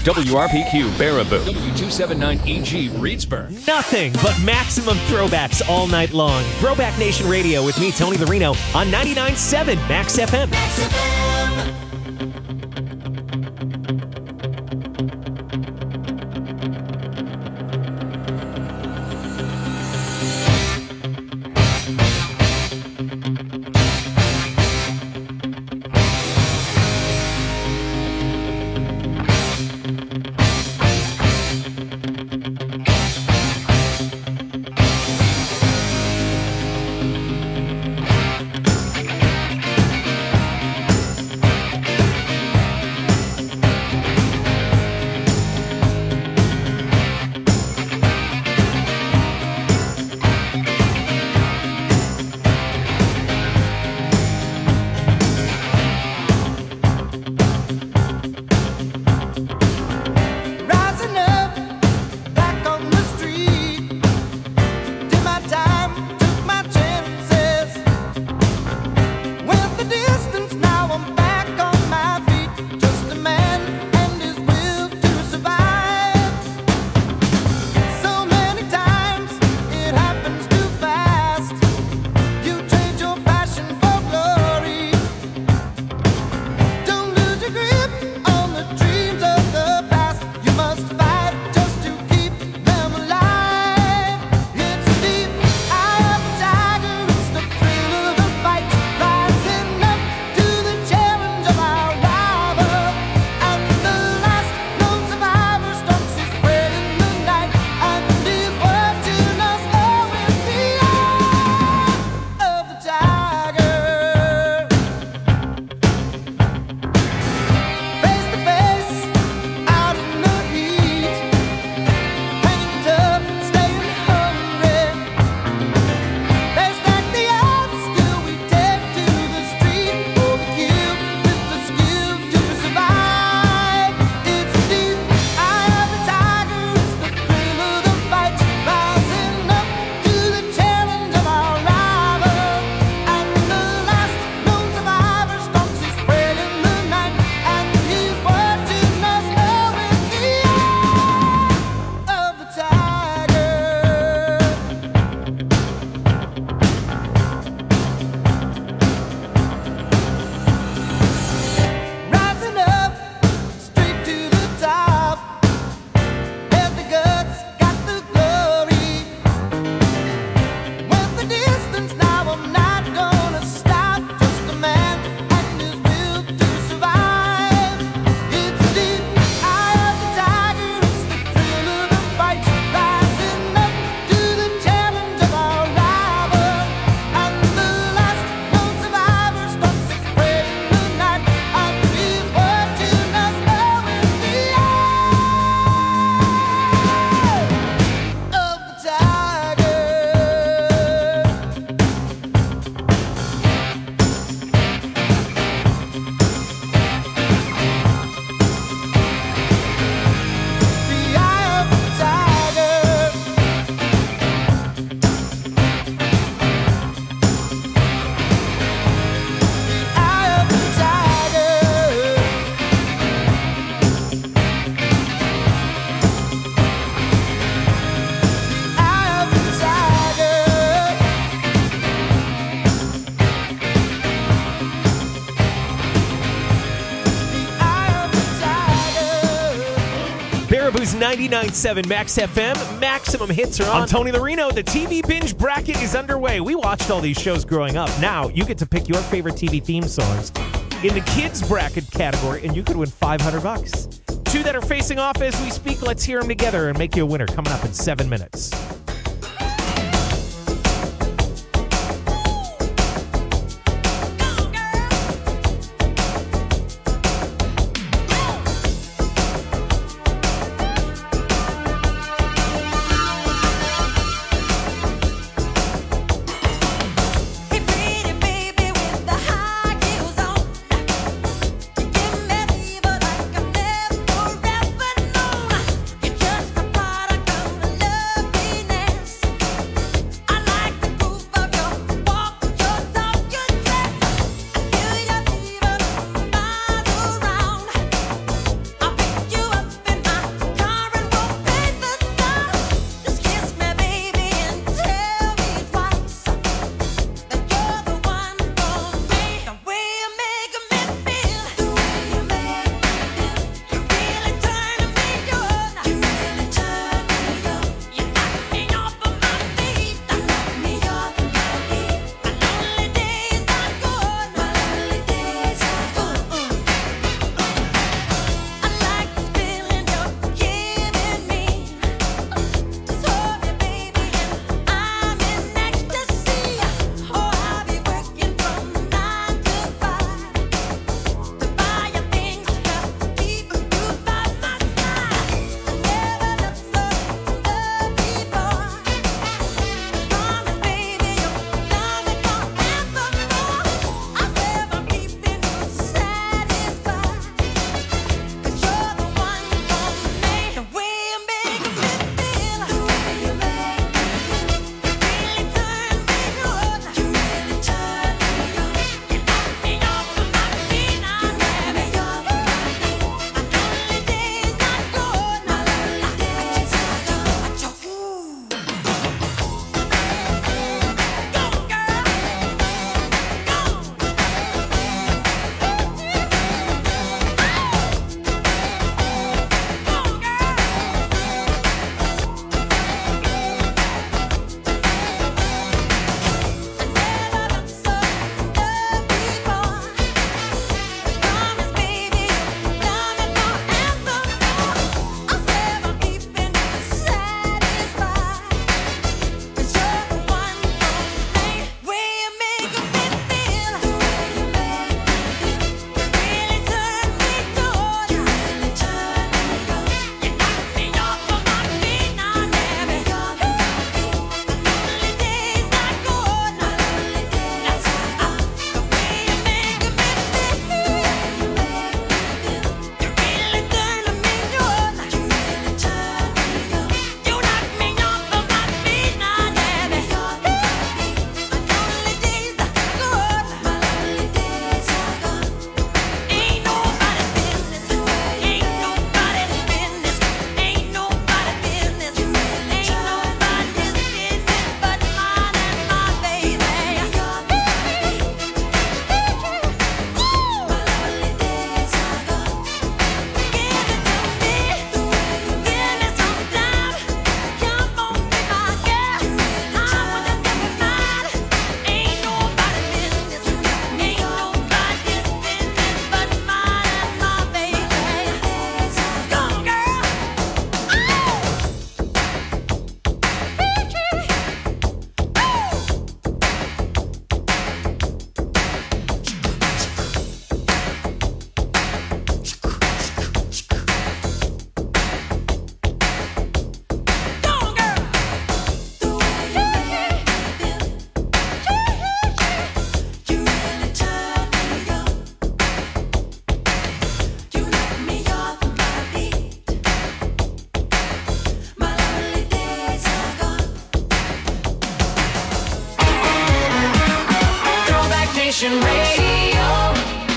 WRPQ Baraboo, W279EG Reedsburg. Nothing but maximum throwbacks all night long. Throwback Nation Radio with me, Tony Larino, on 99.7 Max FM. Max FM. Baraboo's 99.7 Max FM. Maximum hits are on. I'm Tony Larino. The TV binge bracket is underway. We watched all these shows growing up. Now you get to pick your favorite TV theme songs in the kids bracket category, and you could win $500. Two that are facing off as we speak. Let's hear them together and make you a winner coming up in 7 minutes. Just a product of the love we Nation Radio.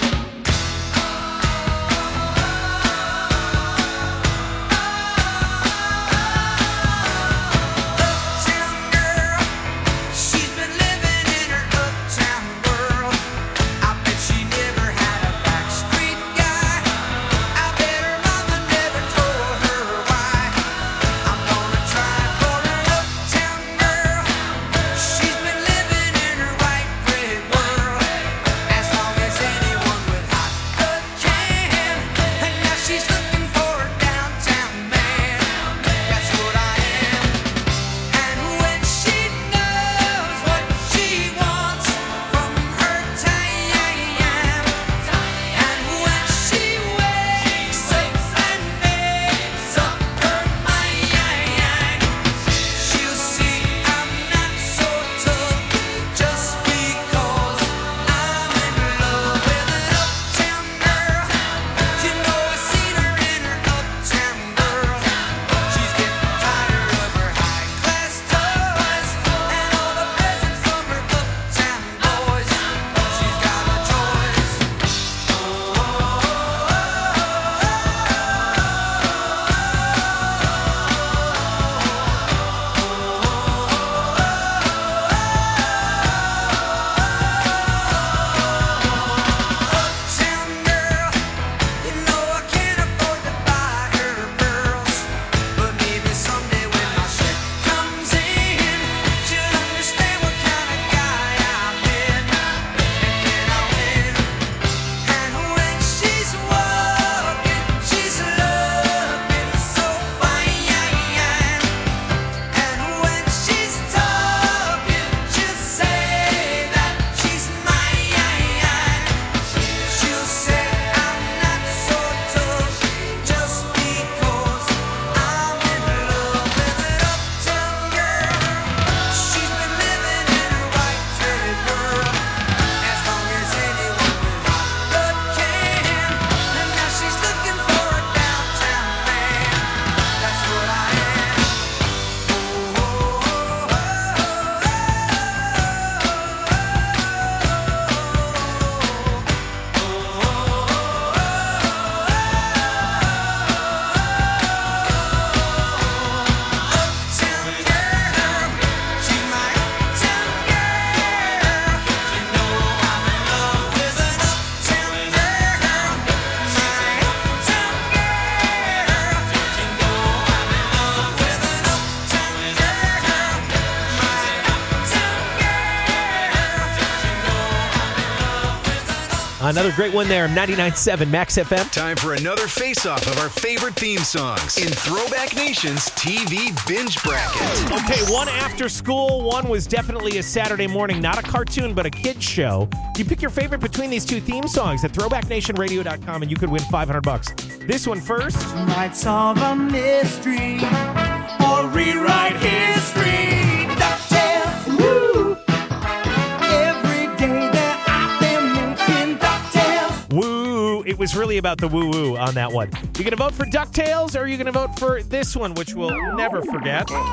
Another great one there, 99.7 Max FM. Time for another face-off of our favorite theme songs in Throwback Nation's TV Binge Bracket. Okay, one after school, one was definitely a Saturday morning, not a cartoon, but a kid's show. You pick your favorite between these two theme songs at throwbacknationradio.com, and you could win $500. This one first. Might solve a mystery or rewrite history. DuckTales, woo! Every day that I've been making DuckTales. Woo! It was really about the woo-woo on that one. You going to vote for DuckTales, or are you going to vote for this one, which we'll never forget? Come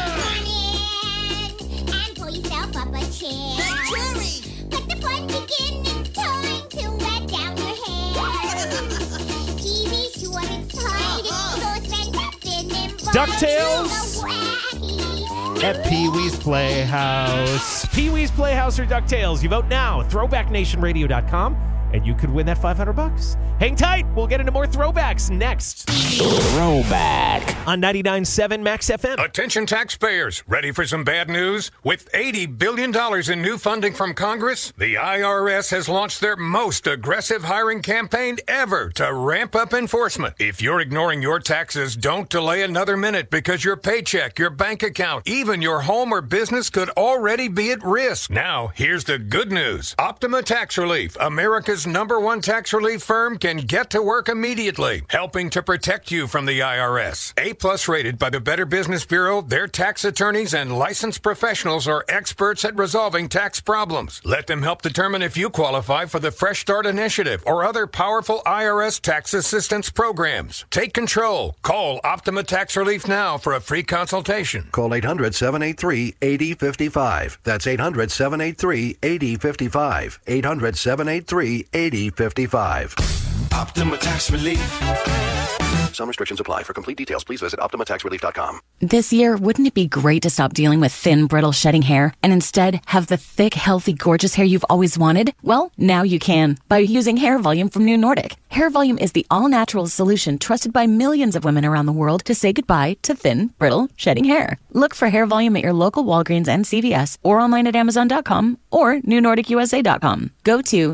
in and pull yourself up a chair. Let the fun begin. It's time to let down your hair. TV's short and tight. So it's been involved. DuckTales at Pee-wee's Playhouse. Pee-wee's Playhouse or DuckTales? You vote now. ThrowbackNationRadio.com, and you could win that $500. Hang tight. We'll get into more throwbacks next. Throwback. On 99.7 Max FM. Attention taxpayers, ready for some bad news? With $80 billion in new funding from Congress, the IRS has launched their most aggressive hiring campaign ever to ramp up enforcement. If you're ignoring your taxes, don't delay another minute because your paycheck, your bank account, even your home or business could already be at risk. Now, here's the good news. Optima Tax Relief, America's America's #1 tax relief firm can get to work immediately, helping to protect you from the IRS. A+ rated by the Better Business Bureau, their tax attorneys and licensed professionals are experts at resolving tax problems. Let them help determine if you qualify for the Fresh Start Initiative or other powerful IRS tax assistance programs. Take control. Call Optima Tax Relief now for a free consultation. Call 800-783-8055. That's 800-783-8055. 800-783-8055. Optima Tax Relief. Some restrictions apply. For complete details, please visit OptimaTaxRelief.com. This year, wouldn't it be great to stop dealing with thin, brittle, shedding hair and instead have the thick, healthy, gorgeous hair you've always wanted? Well, now you can by using Hair Volume from New Nordic. Hair Volume is the all-natural solution trusted by millions of women around the world to say goodbye to thin, brittle, shedding hair. Look for Hair Volume at your local Walgreens and CVS or online at Amazon.com or NewNordicUSA.com. Go to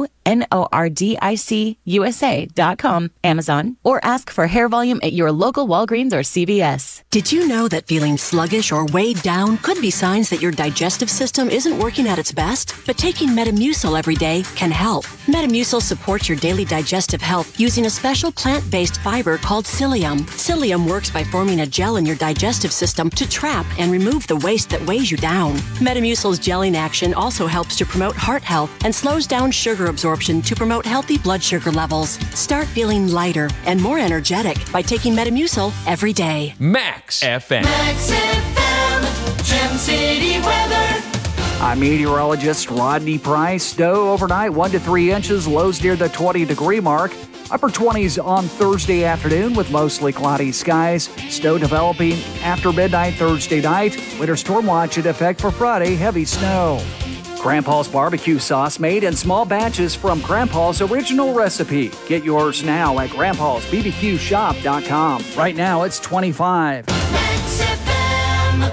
NordicUSA.com, Amazon, or ask for Hair Volume at your local Walgreens or CVS. Did you know that feeling sluggish or weighed down could be signs that your digestive system isn't working at its best? But taking Metamucil every day can help. Metamucil supports your daily digestive health using a special plant-based fiber called psyllium. Psyllium works by forming a gel in your digestive system to trap and remove the waste that weighs you down. Metamucil's gelling action also helps to promote heart health and slows down sugar absorption to promote healthy blood sugar levels. Start feeling lighter and more energetic by taking Metamucil every day. Max FM. Max FM, Gem City weather. I'm meteorologist Rodney Price. Snow overnight, 1 to 3 inches, lows near the 20-degree mark. Upper 20s on Thursday afternoon with mostly cloudy skies. Snow developing after midnight Thursday night. Winter storm watch in effect for Friday, heavy snow. Grandpa's barbecue sauce made in small batches from Grandpa's original recipe. Get yours now at grandpa'sbbqshop.com. Right now it's 25. Max FM.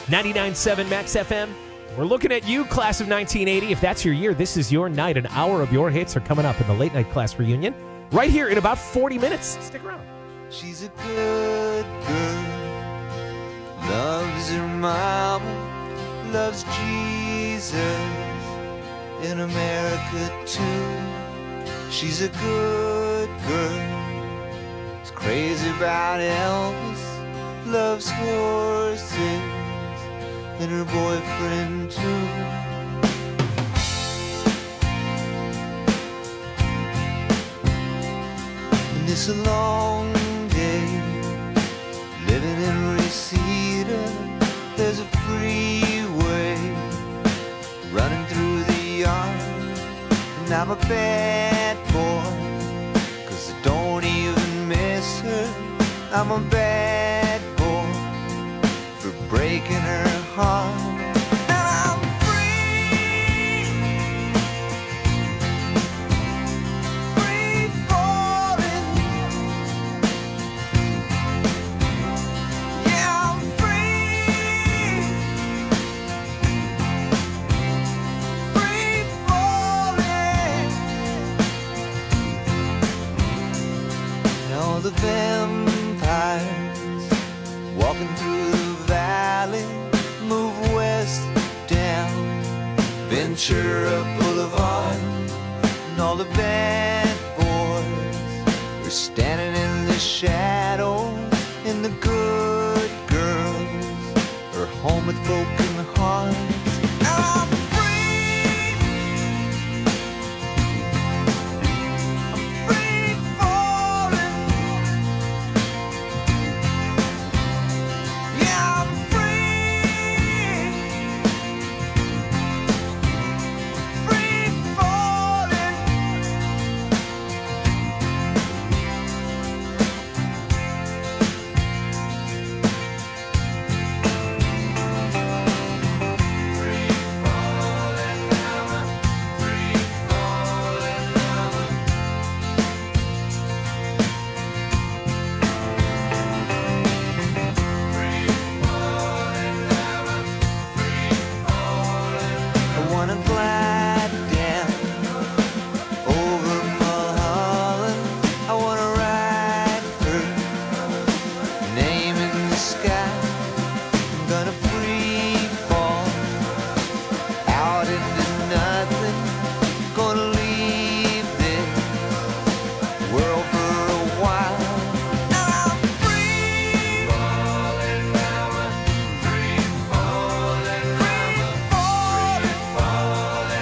99.7 Max FM. We're looking at you, class of 1980. If that's your year, this is your night. An hour of your hits are coming up in the late night class reunion right here in about 40 minutes. Stick around. She's a good girl, loves her mama, loves Jesus, in America too. She's a good girl, is crazy about Elvis, loves horses, and her boyfriend too. And it's a long day living in Reseda. There's a freeway running through the yard, and I'm a bad boy, 'cause I don't even miss her. I'm a bad boy for breaking her heart. And I'm free, free falling. Yeah, I'm free, free falling. Now the vampires walking through the valley move west down Ventura Boulevard, and all the bad boys are standing in the shadows, and the good girls are home with broken hearts. I'm free, I'm free falling. Yeah, I'm free, free falling. I wanna glide down over Mulholland. I wanna write her name in the sky. I'm gonna free fall out into nothing. Gonna leave this world for a while. And I'm free falling, free falling, free falling.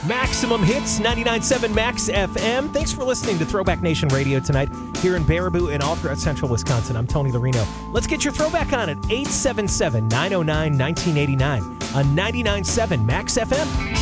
Maximum Hits, 99.7 Max FM. Thanks for listening to Throwback Nation Radio tonight here in Baraboo and all throughout central Wisconsin. I'm Tony Larino. Let's get your throwback on at 877-909-1989 on 99.7 Max FM.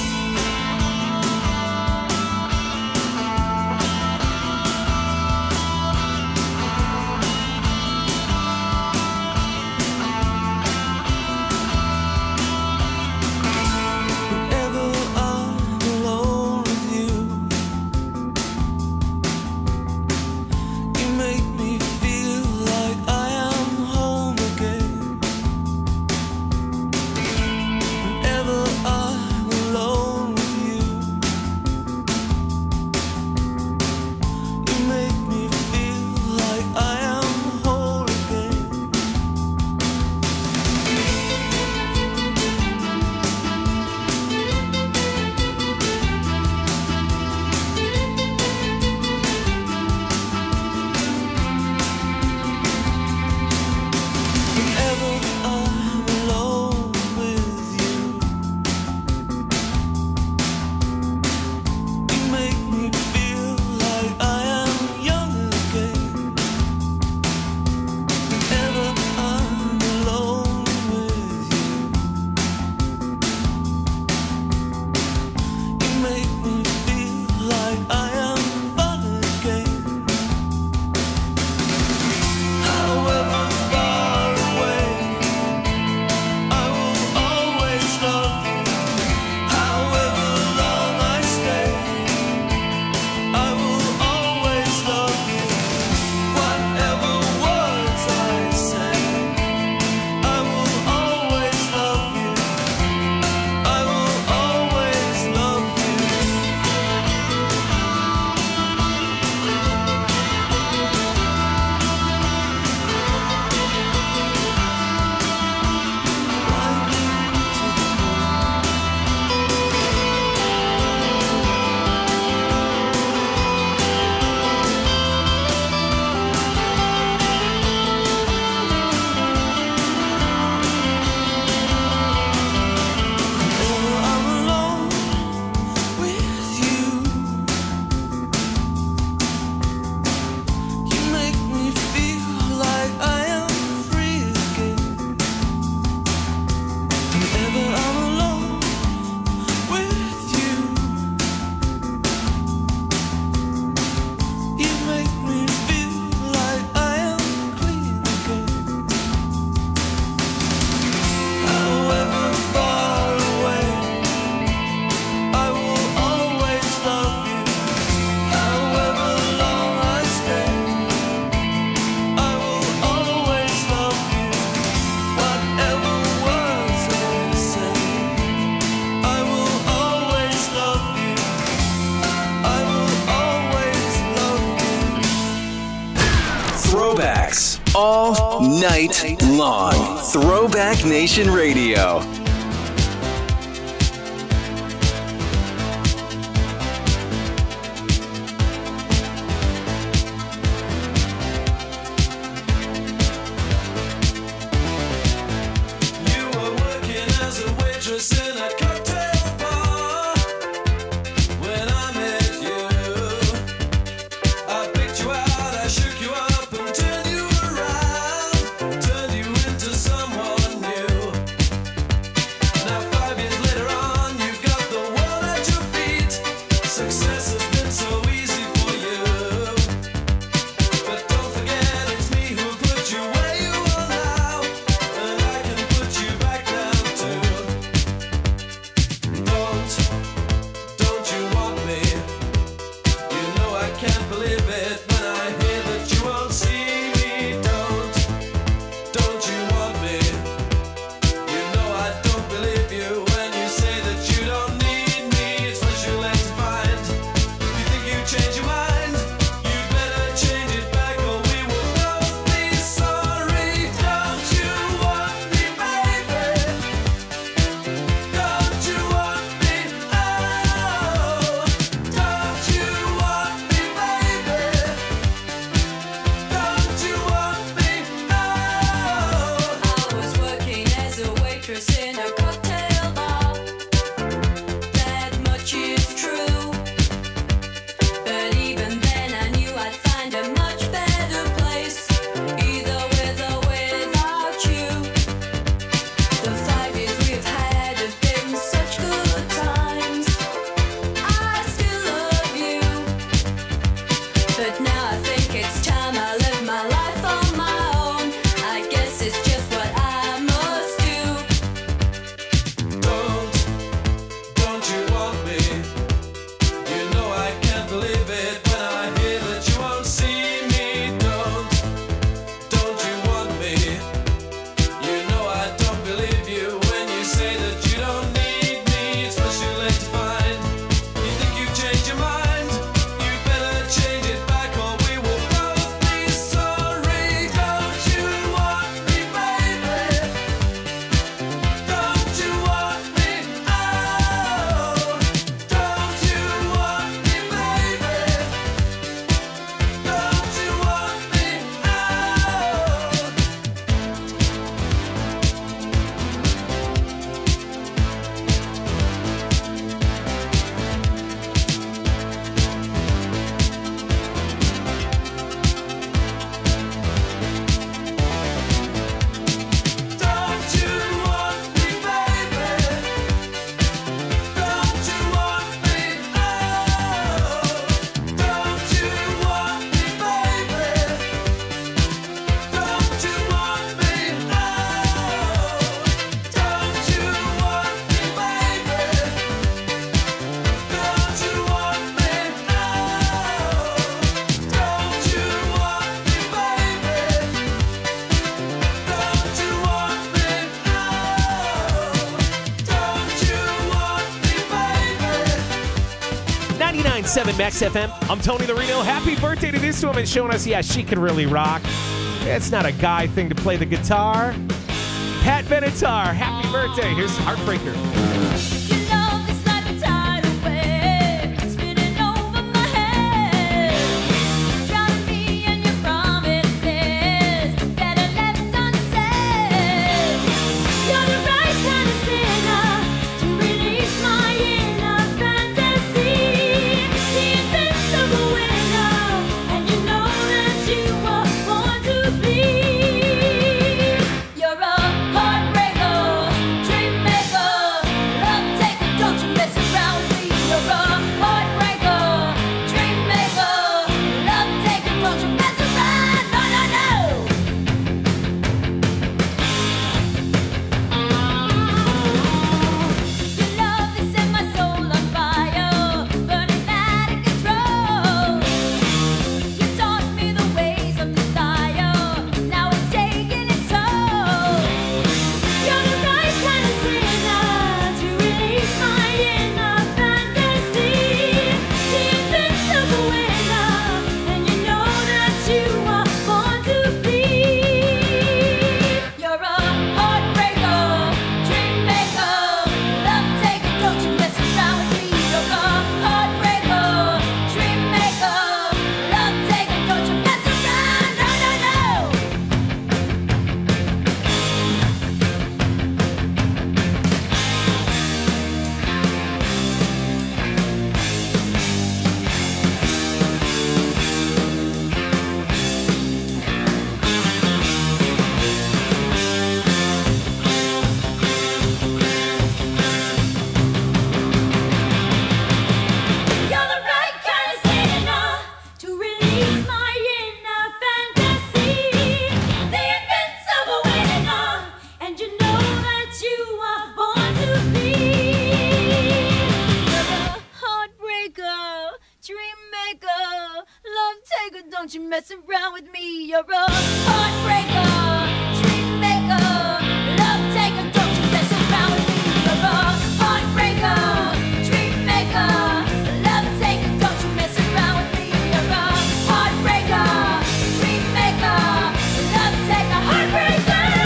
Throwbacks all night long. Throwback Nation Radio. 99.7 Max FM. I'm Tony the Reno. Happy birthday to this woman showing us, yeah, she can really rock. It's not a guy thing to play the guitar. Pat Benatar, happy birthday. Here's Heartbreaker. Don't you mess around with me, you're a heartbreaker, dream maker, love taker. Don't you mess around with me, you're a heartbreaker, dream maker, love taker. Don't you mess around with me, you're a heartbreaker, dream maker, love taker, heartbreaker.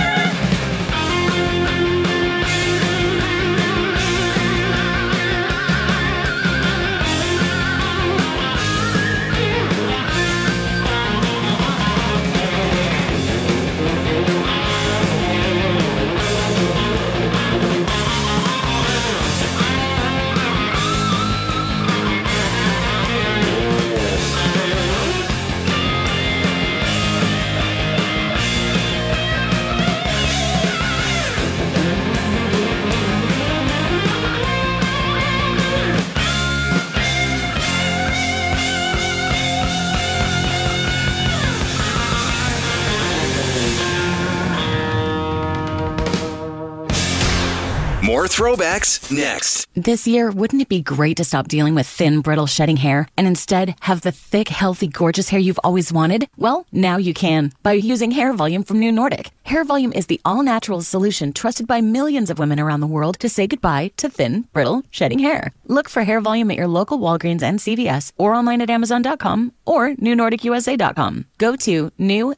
More throwbacks next. This year, wouldn't it be great to stop dealing with thin, brittle, shedding hair and instead have the thick, healthy, gorgeous hair you've always wanted? Well, now you can by using Hair Volume from New Nordic. Hair Volume is the all-natural solution trusted by millions of women around the world to say goodbye to thin, brittle, shedding hair. Look for Hair Volume at your local Walgreens and CVS or online at Amazon.com or NewNordicUSA.com. Go to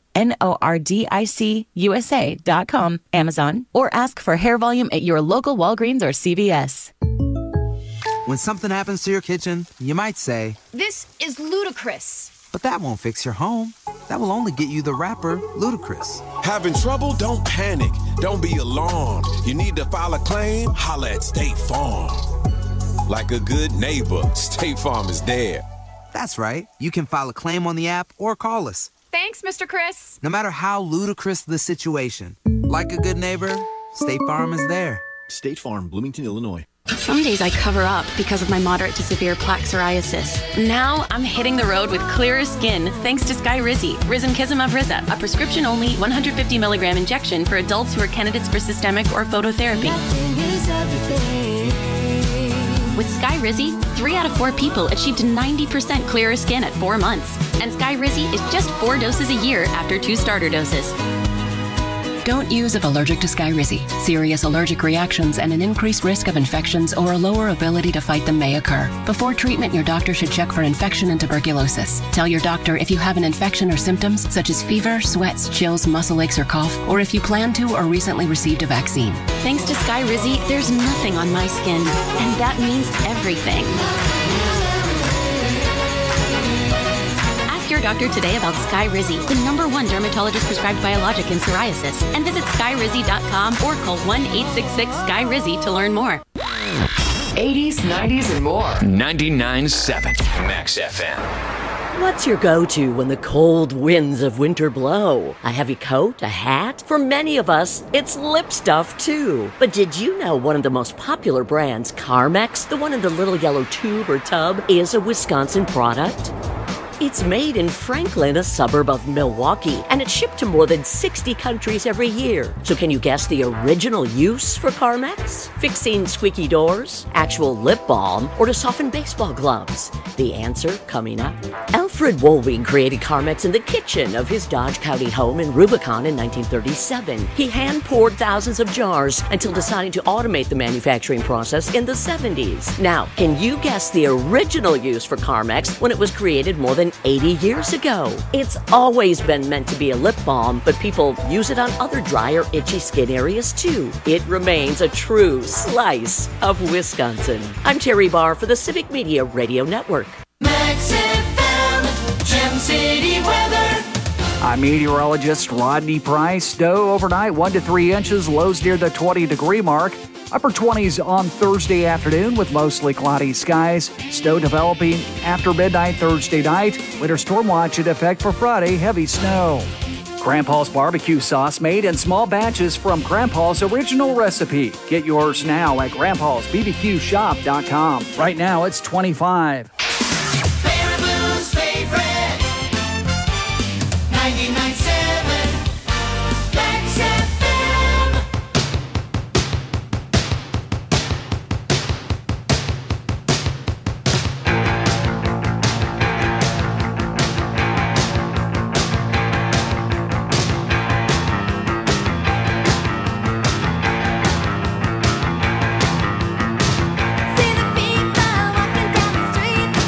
NewNordicUSA.com, Amazon, or ask for Hair Volume at your local Walgreens or CVS. When something happens to your kitchen, you might say, "This is ludicrous." But that won't fix your home. That will only get you the rapper, Ludacris. Having trouble? Don't panic. Don't be alarmed. You need to file a claim? Holla at State Farm. Like a good neighbor, State Farm is there. That's right. You can file a claim on the app or call us. Thanks, Mr. Chris. No matter how ludicrous the situation, like a good neighbor, State Farm is there. State Farm, Bloomington, Illinois. Some days I cover up because of my moderate to severe plaque psoriasis. Now I'm hitting the road with clearer skin thanks to Skyrizi, Risankizumab Riza, a prescription-only 150 milligram injection for adults who are candidates for systemic or phototherapy. With Skyrizi, 3 out of 4 people achieved 90% clearer skin at 4 months. And Skyrizi is just 4 doses a year after 2 starter doses. Don't use if allergic to Skyrizi. Serious allergic reactions and an increased risk of infections or a lower ability to fight them may occur. Before treatment, your doctor should check for infection and tuberculosis. Tell your doctor if you have an infection or symptoms such as fever, sweats, chills, muscle aches, or cough, or if you plan to or recently received a vaccine. Thanks to Skyrizi, there's nothing on my skin, and that means everything. Ask your doctor today about Skyrizi, the #1 dermatologist-prescribed biologic in psoriasis, and visit skyrizi.com or call 1-866-SKY-RIZZI to learn more. 80s, 90s, and more. 99.7 Max FM. What's your go-to when the cold winds of winter blow? A heavy coat? A hat? For many of us, it's lip stuff too. But did you know one of the most popular brands, Carmex, the one in the little yellow tube or tub, is a Wisconsin product? It's made in Franklin, a suburb of Milwaukee, and it's shipped to more than 60 countries every year. So can you guess the original use for Carmex? Fixing squeaky doors, actual lip balm, or to soften baseball gloves? The answer coming up. Alfred Wohlwing created Carmex in the kitchen of his Dodge County home in Rubicon in 1937. He hand-poured thousands of jars until deciding to automate the manufacturing process in the 70s. Now, can you guess the original use for Carmex when it was created more than 80 years ago? It's always been meant to be a lip balm, but people use it on other dry or itchy skin areas too. It remains a true slice of Wisconsin. I'm Terry Barr for the Civic Media Radio Network. Max FM, Gem City weather. I'm meteorologist Rodney Price. Snow overnight, 1 to 3 inches, lows near the 20-degree mark. Upper 20s on Thursday afternoon with mostly cloudy skies. Snow developing after midnight Thursday night. Winter storm watch in effect for Friday, heavy snow. Grandpa's barbecue sauce made in small batches from Grandpa's original recipe. Get yours now at grandpa'sbbqshop.com. Right now it's 25. Baraboo's favorite. 99.7 Max FM. See the people walking down the street.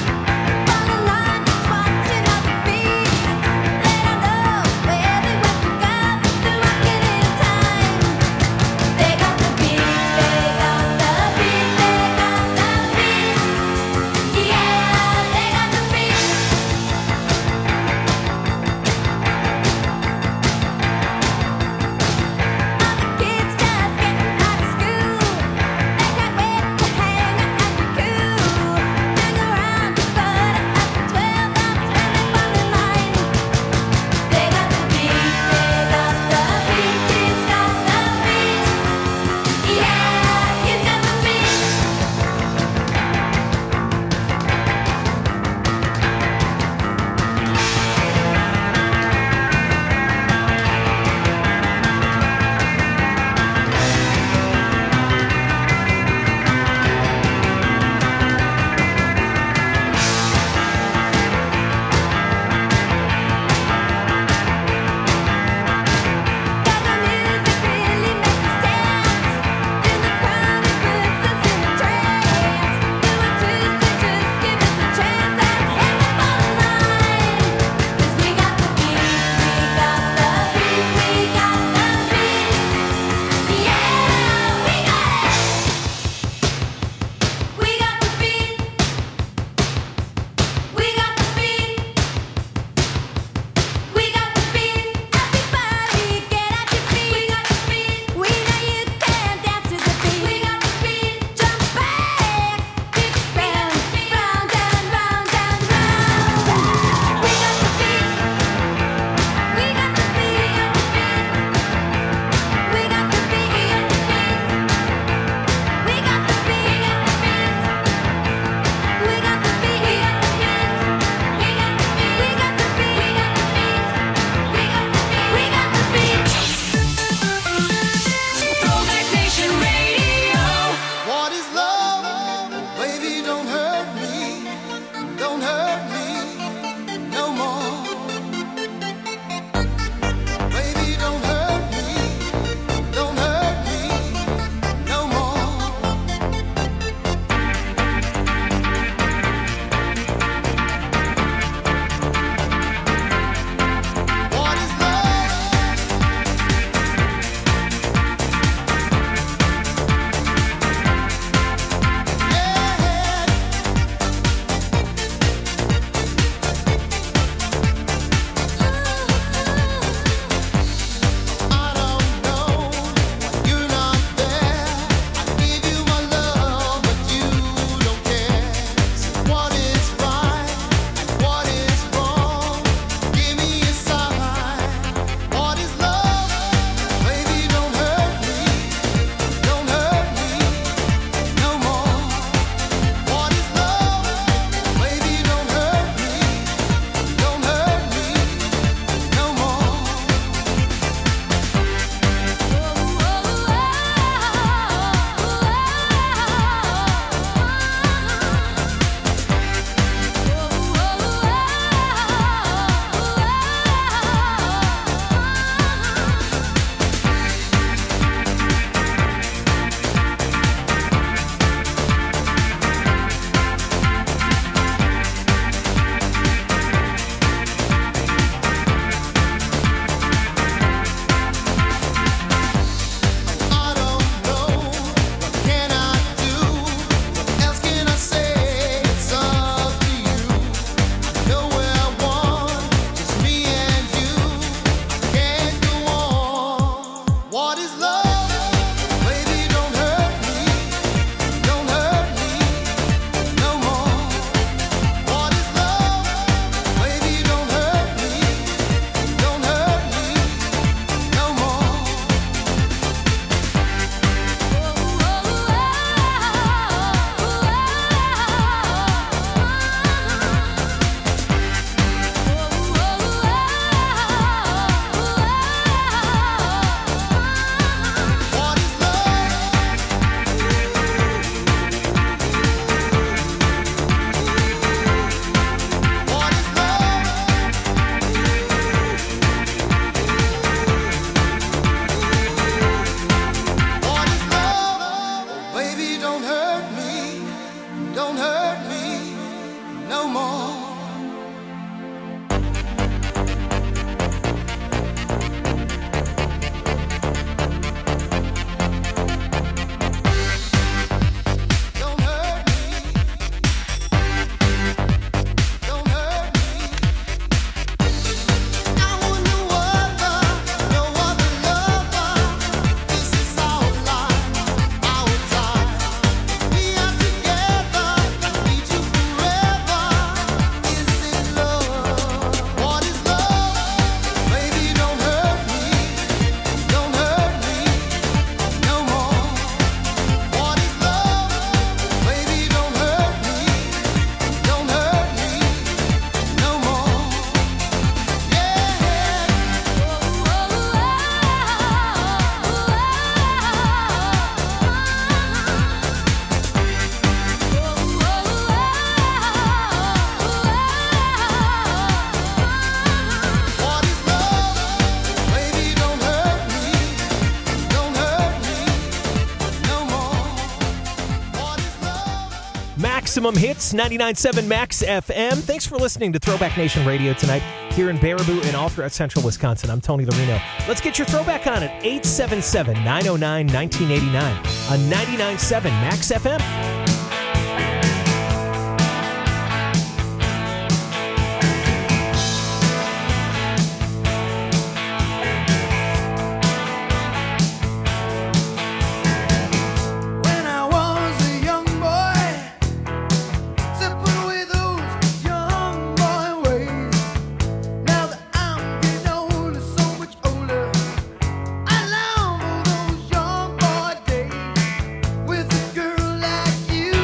don't hurt me no more. Maximum Hits, 99.7 Max FM. Thanks for listening to Throwback Nation Radio tonight here in Baraboo and all throughout central Wisconsin. I'm Tony the Reno. Let's get your throwback on at 877-909-1989 on 99.7 Max FM. With a girl like you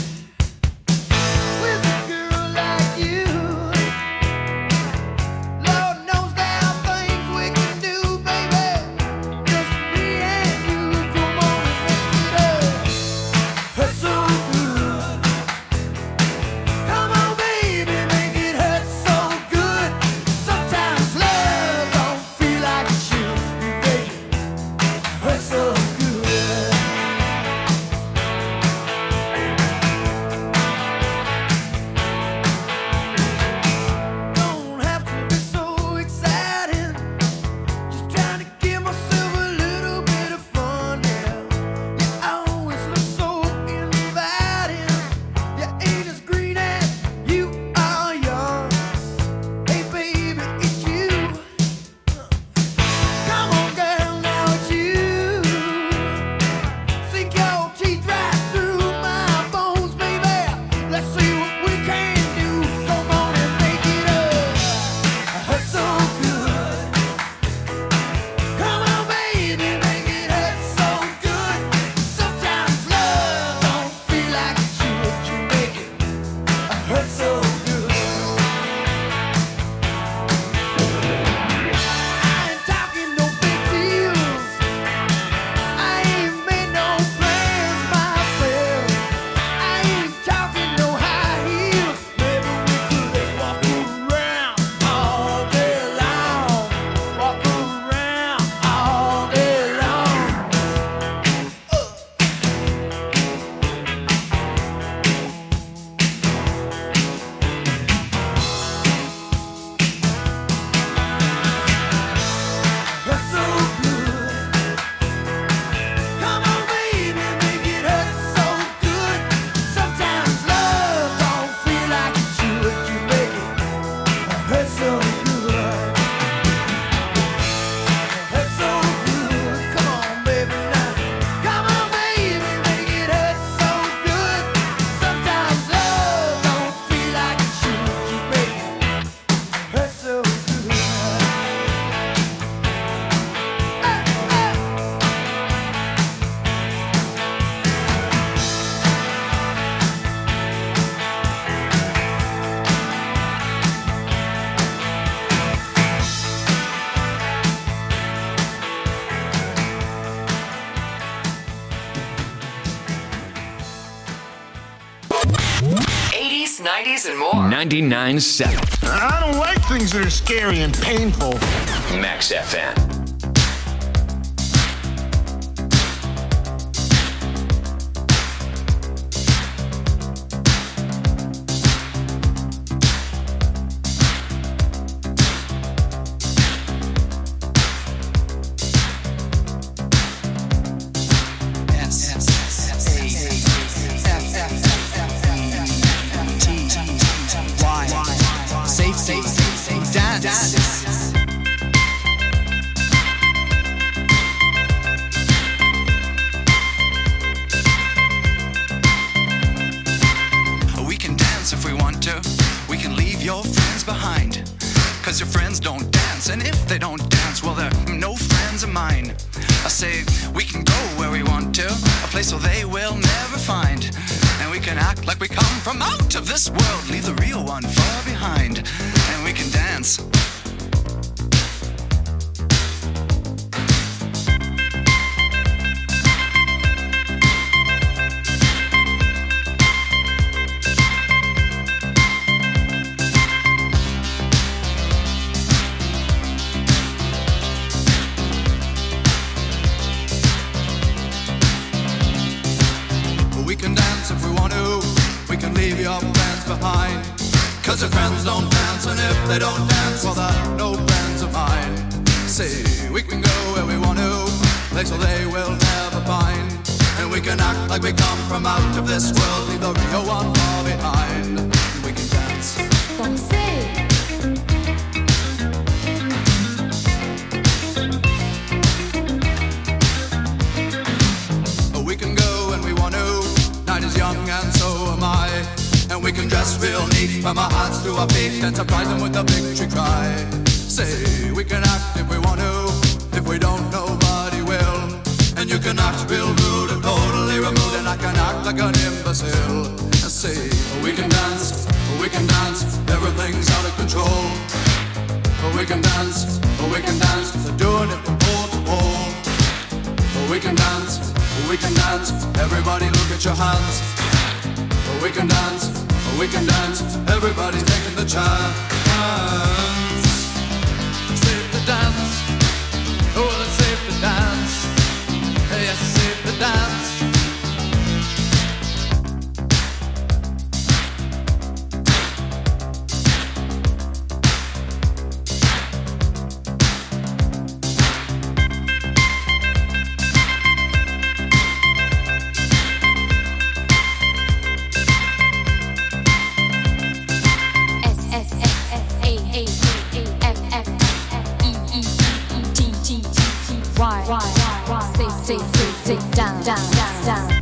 '80s, '90s, and more. 99.7 I don't like things that are scary and painful. Max FM. dance if we want to. We can leave your friends behind. Cause your friends don't dance, and if they don't dance, well, they're no friends of mine. I say we can go where we want to, a place where they will never find. And we can act like we come from out of this world, leave the real one far behind. And we can dance. We can dance if we want to. We can leave your friends behind. Cause your friends don't dance, and if they don't dance, well, they're no friends of mine. Say, we can go where we want to, place where they will never find. And we can act like we come from out of this world, leave the real one far behind. And we can dance. We can go when we want to. Night is young and so am I. And we can dress real neat from our hearts to our feet and surprise them with a victory cry. Say, we can act if we want to. If we don't, nobody will. And you can act real rude and totally removed, and I can act like an imbecile. And say, we can dance, everything's out of control. We can dance, they're doing it from pole to pole. We can dance, everybody look at your hands. We can dance, everybody's taking the chance. Safe to dance, oh, it's safe to dance. Yes, it's safe to dance. Say, down, down, down, down.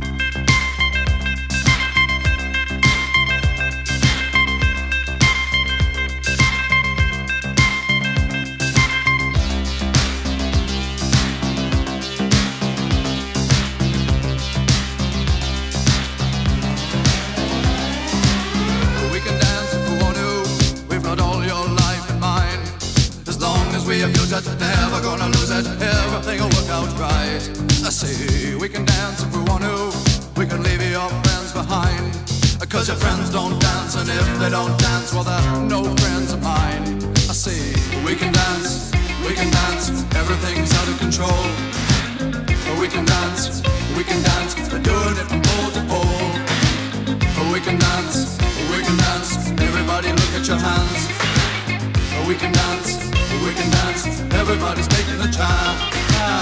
We can dance if we want to. We've got all your life in mind. As long as we abuse it, never gonna lose it. Everything will work out right. I say we can dance if we want to. We can leave your friends behind. Cause your friends don't dance, and if they don't dance, well, they're no friends of mine. I say we can dance, everything's out of control. We can dance, they're doing it from pole to pole. We can dance, everybody look at your hands. We can dance, everybody's taking the chance.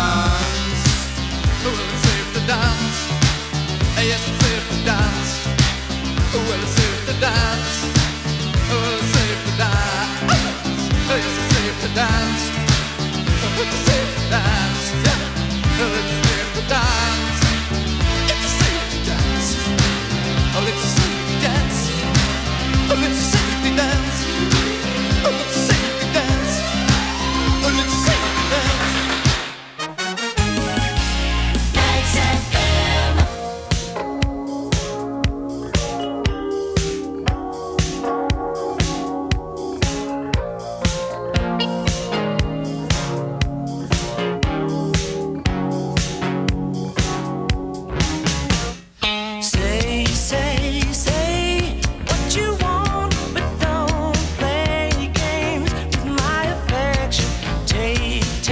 Well, it's safe to dance. Yes, it's safe to dance. Well, it's safe to dance. Well, it's safe to dance. Yes, it's safe to dance. It's safe to dance. Well, it's safe to dance. It's safe to dance. Oh, it's safe to dance. Oh, it's safe to dance.